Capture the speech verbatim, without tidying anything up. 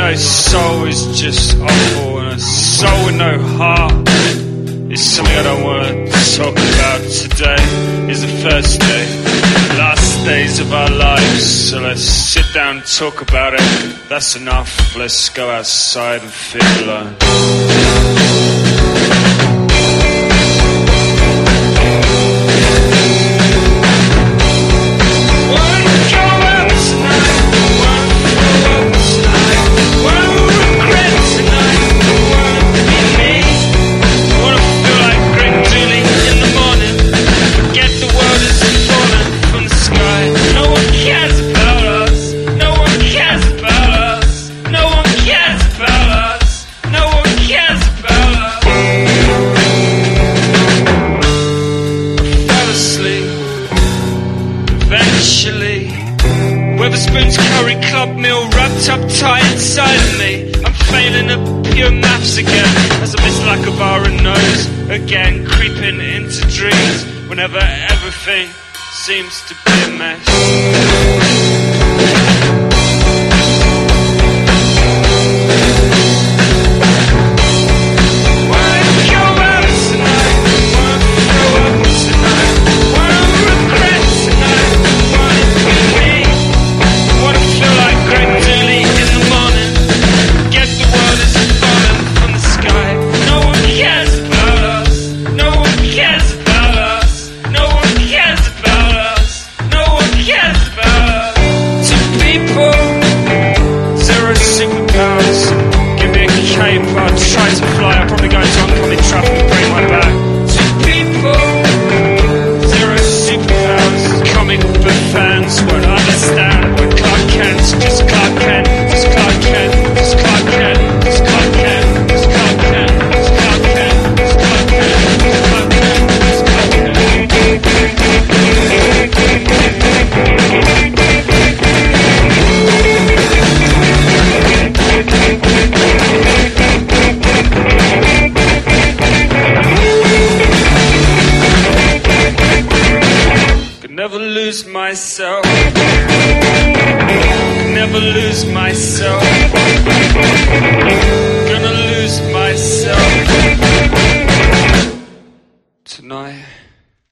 guy's soul is just awful, and a soul with no heart is something I don't want to talk about. Today is the first day, last days of our lives, so let's sit down and talk about it. That's enough, let's go outside and feel alone. Weatherspoon's curry club meal wrapped up tight inside of me. I'm failing at pure maths again, as I miss like a bar and nose again, creeping into dreams whenever everything seems to be a mess. Never lose myself. Never lose myself. Gonna lose myself tonight.